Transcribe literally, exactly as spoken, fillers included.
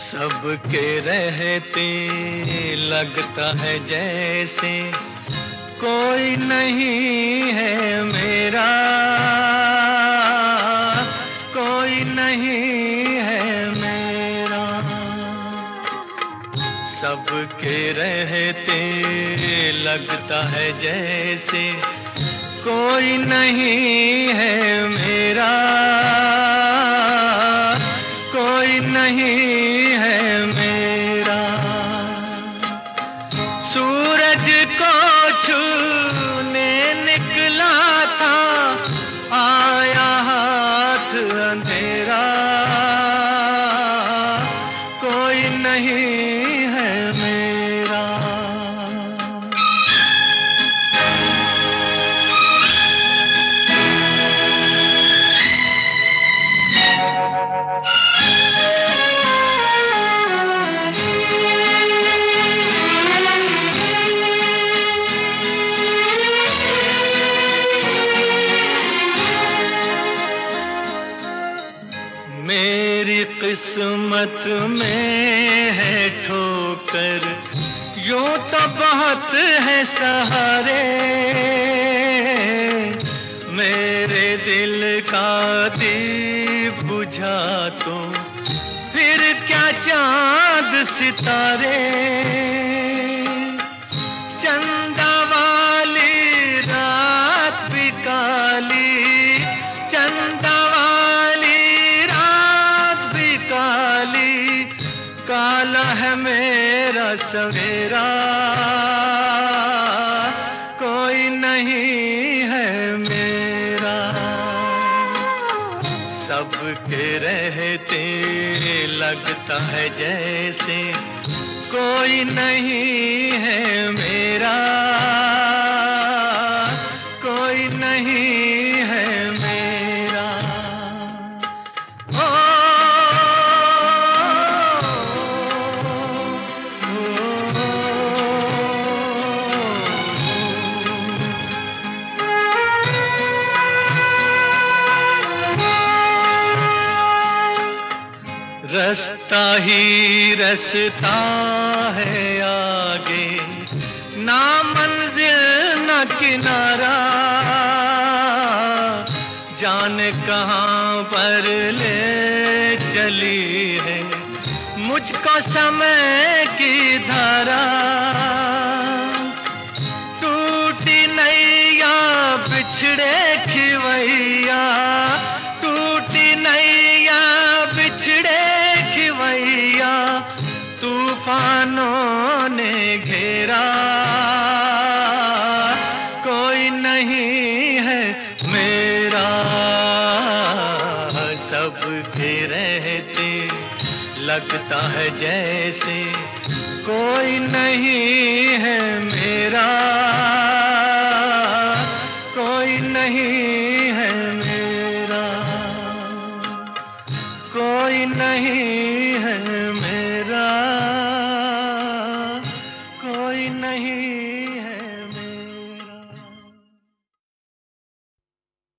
सबके रहते लगता है जैसे कोई नहीं है मेरा, कोई नहीं है मेरा। सबके रहते लगता है जैसे कोई नहीं है मेरा, कोई नहीं है मेरा। सूरज को छूने निकला था, आया हाथ अंधेरा, कोई नहीं है मेरा। मेरी किस्मत में है ठोकर, यूं तो बहुत है सहारे। मेरे दिल का दीप बुझा तो फिर क्या चांद सितारे। चंदा वाली रात भी काली, चंदा काला है मेरा सवेरा, कोई नहीं है मेरा। सबके रहते लगता है जैसे कोई नहीं है मेरा, कोई नहीं है मेरा। ओ रास्ता ही रास्ता है आगे, ना मंजिल ना किनारा। जाने कहाँ पर ले चली है मुझको समय की धारा। टूटी नैया बिछड़े खिवैया, टूटी नैया बिछड़े खिवैया, तूफानों ने घेरा, कोई नहीं है मेरा। सबके रहते लगता है जैसे कोई नहीं है मेरा, कोई नहीं